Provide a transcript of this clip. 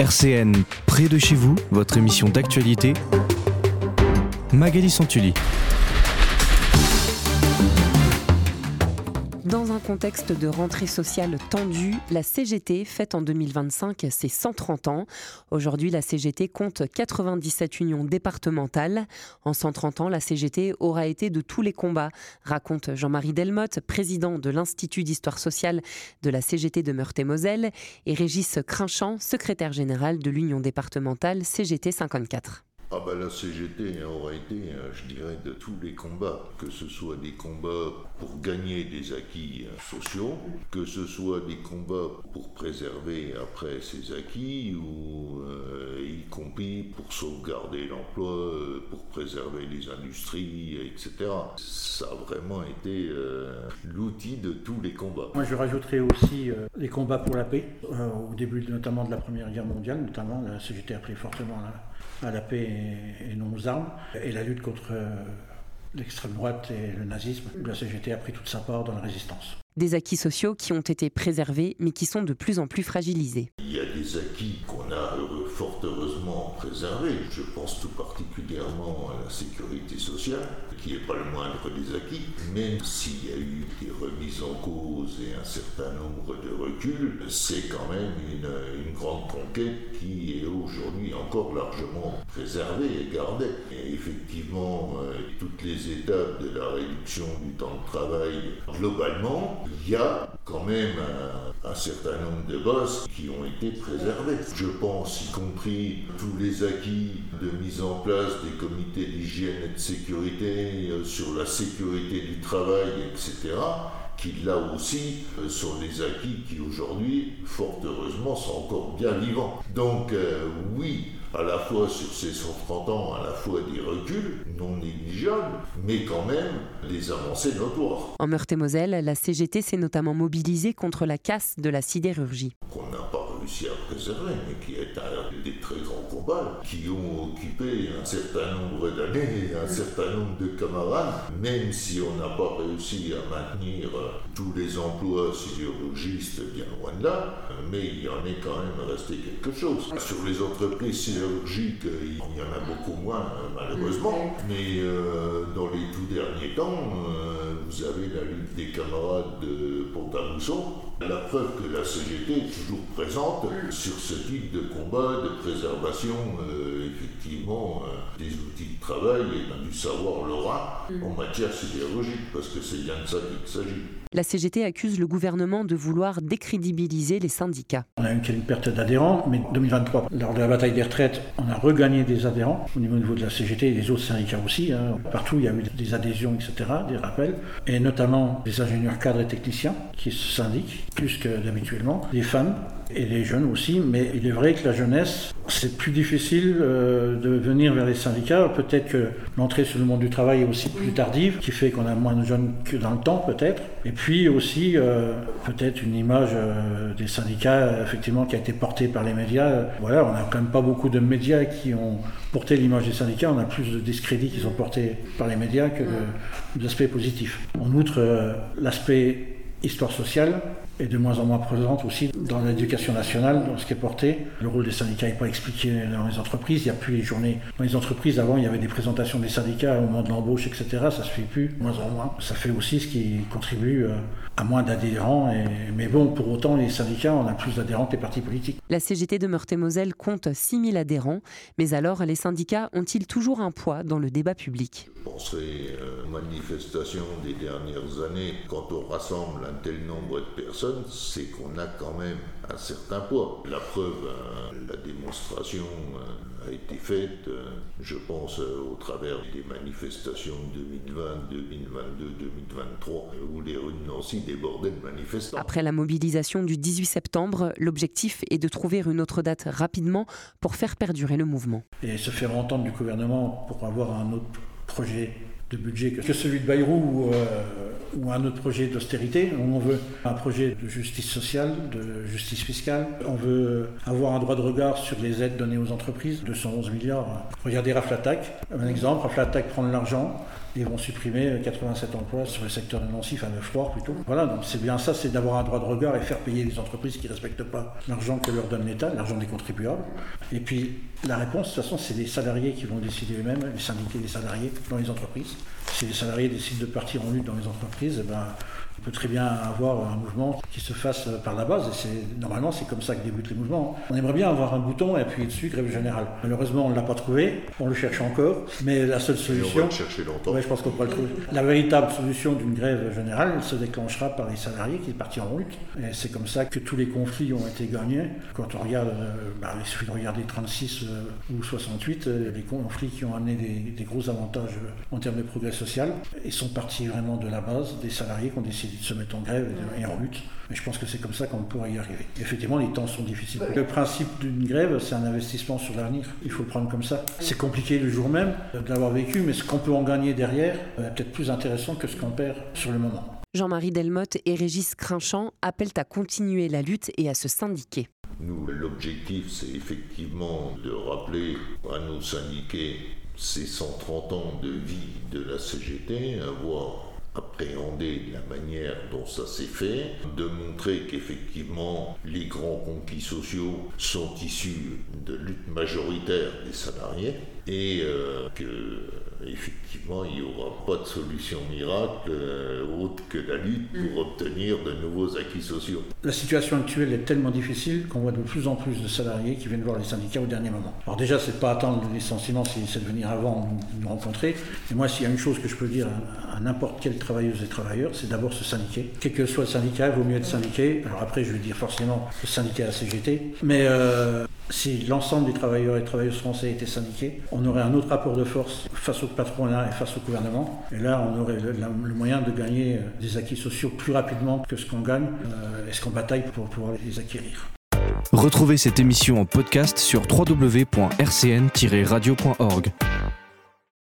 RCN, près de chez vous, votre émission d'actualité. Magali Santulli. Dans un contexte de rentrée sociale tendue, la CGT fête en 2025 ses 130 ans. Aujourd'hui, la CGT compte 97 unions départementales. En 130 ans, la CGT aura été de tous les combats, raconte Jean-Marie Delmotte, président de l'Institut d'histoire sociale de la CGT de Meurthe-et-Moselle, et Régis Crinchamp, secrétaire général de l'Union départementale CGT 54. La CGT aura été, je dirais, de tous les combats, que ce soit des combats pour gagner des acquis sociaux, que ce soit des combats pour préserver après ces acquis, ou y compris pour sauvegarder l'emploi, pour préserver les industries, etc. Ça a vraiment été l'outil de tous les combats. Moi, je rajouterais aussi les combats pour la paix, au début notamment de la Première Guerre mondiale, notamment la CGT a pris fortement à la paix et non aux armes, et la lutte contre l'extrême droite et le nazisme. La CGT a pris toute sa part dans la résistance. Des acquis sociaux qui ont été préservés, mais qui sont de plus en plus fragilisés. Il y a des acquis qu'on a fort heureusement préservés. Je pense tout particulièrement à la sécurité sociale, qui n'est pas le moindre des acquis, même s'il y a eu des remises en cause et un certain nombre de reculs, c'est quand même une grande conquête qui est aujourd'hui encore largement préservée et gardée. Et effectivement, toutes les étapes de la réduction du temps de travail, globalement, il y a quand même un certain nombre de bases qui ont été préservées. Je pense y compris tous les acquis de mise en place des comités d'hygiène et de sécurité sur la sécurité du travail, etc., qui là aussi sont des acquis qui aujourd'hui, fort heureusement, sont encore bien vivants. Donc oui, à la fois sur ces 130 ans, à la fois des reculs non négligeables, mais quand même des avancées notoires. En Meurthe-et-Moselle, la CGT s'est notamment mobilisée contre la casse de la sidérurgie. Qu'on n'a pas réussi à préserver, mais qui est un des très grands combats, qui ont occupé un certain nombre d'années et un certain nombre de camarades, même si on n'a pas réussi à maintenir tous les emplois sidérurgistes, bien loin de là, mais il y en est quand même resté quelque chose. Sur les entreprises sidérurgiques, il y en a beaucoup moins, malheureusement, mais dans les tout derniers temps, vous avez la lutte des camarades de Pont-à-Mousson, la preuve que la CGT est toujours présente sur ce type de combat, de préservation, effectivement, des outils de travail et du savoir lorrain en matière sidérurgique, parce que c'est bien de ça qu'il s'agit. La CGT accuse le gouvernement de vouloir décrédibiliser les syndicats. On a eu une perte d'adhérents, mais en 2023, lors de la bataille des retraites, on a regagné des adhérents au niveau de la CGT et des autres syndicats aussi. Partout, il y a eu des adhésions, etc., des rappels, et notamment des ingénieurs cadres et techniciens qui se syndiquent plus que d'habituellement, les femmes et les jeunes aussi, mais il est vrai que la jeunesse, c'est plus difficile de venir vers les syndicats. Peut-être que l'entrée sur le monde du travail est aussi plus tardive, qui fait qu'on a moins de jeunes que dans le temps, peut-être. Et puis aussi, peut-être une image des syndicats, effectivement, qui a été portée par les médias. Voilà, on n'a quand même pas beaucoup de médias qui ont porté l'image des syndicats. On a plus de discrédits qui sont portés par les médias que d'aspects positifs. En outre, l'aspect histoire sociale est de moins en moins présente aussi dans l'éducation nationale, dans ce qui est porté. Le rôle des syndicats n'est pas expliqué dans les entreprises. Il n'y a plus les journées. Dans les entreprises, avant, il y avait des présentations des syndicats au moment de l'embauche, etc. Ça se fait plus, de moins en moins. Ça fait aussi ce qui contribue à moins d'adhérents. Mais bon, pour autant, les syndicats, on a plus d'adhérents que les partis politiques. La CGT de Meurthe-et-Moselle compte 6 000 adhérents. Mais alors, les syndicats ont-ils toujours un poids dans le débat public ? Je penserai aux manifestations des dernières années. Quand on rassemble un tel nombre de personnes, c'est qu'on a quand même un certain poids. La preuve, la démonstration a été faite, je pense, au travers des manifestations 2020, 2022, 2023, où les rues de Nancy débordaient de manifestants. Après la mobilisation du 18 septembre, l'objectif est de trouver une autre date rapidement pour faire perdurer le mouvement. Et se faire entendre du gouvernement pour avoir un autre projet de budget que celui de Bayrou, ou un autre projet d'austérité. On veut un projet de justice sociale, de justice fiscale. On veut avoir un droit de regard sur les aides données aux entreprises, 211 milliards. Regardez Raflatac, un exemple. Raflatac prend de l'argent. Ils vont supprimer 87 emplois sur le secteur de Nancy, enfin de Froid plutôt. Voilà, donc c'est bien ça, c'est d'avoir un droit de regard et faire payer les entreprises qui ne respectent pas l'argent que leur donne l'État, l'argent des contribuables. Et puis la réponse, de toute façon, c'est les salariés qui vont décider eux-mêmes, les syndiqués des salariés dans les entreprises. Si les salariés décident de partir en lutte dans les entreprises, on peut très bien avoir un mouvement qui se fasse par la base, et normalement c'est comme ça que débutent les mouvements. On aimerait bien avoir un bouton et appuyer dessus, grève générale. Malheureusement on ne l'a pas trouvé, on le cherche encore, mais la seule solution... Et on va le chercher longtemps. Ouais, je pense qu'on pourra le trouver. La véritable solution d'une grève générale, elle se déclenchera par les salariés qui partiront en lutte. Et c'est comme ça que tous les conflits ont été gagnés. Quand on regarde, il suffit de regarder 36 ou 68, les conflits qui ont amené des gros avantages en termes de progrès social, ils sont partis vraiment de la base, des salariés qui ont décidé de se mettre en grève et en lutte. Et je pense que c'est comme ça qu'on pourra y arriver. Effectivement, les temps sont difficiles. Le principe d'une grève, c'est un investissement sur l'avenir. Il faut le prendre comme ça. C'est compliqué le jour même de l'avoir vécu, mais ce qu'on peut en gagner derrière est peut-être plus intéressant que ce qu'on perd sur le moment. Jean-Marie Delmotte et Régis Crinchamp appellent à continuer la lutte et à se syndiquer. Nous, l'objectif, c'est effectivement de rappeler à nos syndiqués ces 130 ans de vie de la CGT, avoir appréhender la manière dont ça s'est fait, de montrer qu'effectivement les grands conquis sociaux sont issus de luttes majoritaires des salariés et qu'effectivement il n'y aura pas de solution miracle autre que la lutte pour obtenir de nouveaux acquis sociaux. La situation actuelle est tellement difficile qu'on voit de plus en plus de salariés qui viennent voir les syndicats au dernier moment. Alors déjà, c'est pas attendre le licenciement, c'est de venir avant nous rencontrer. Et moi, s'il y a une chose que je peux dire à n'importe quelle travailleuse et travailleur, c'est d'abord se syndiquer. Quel que soit le syndicat, il vaut mieux être syndiqué. Alors après, je vais dire forcément le syndicat à la CGT. Mais si l'ensemble des travailleurs et travailleuses français étaient syndiqués, on aurait un autre rapport de force face au patronat et face au gouvernement. Et là, on aurait le moyen de gagner des acquis sociaux plus rapidement que ce qu'on gagne et ce qu'on bataille pour pouvoir les acquérir. Retrouvez cette émission en podcast sur www.rcn-radio.org.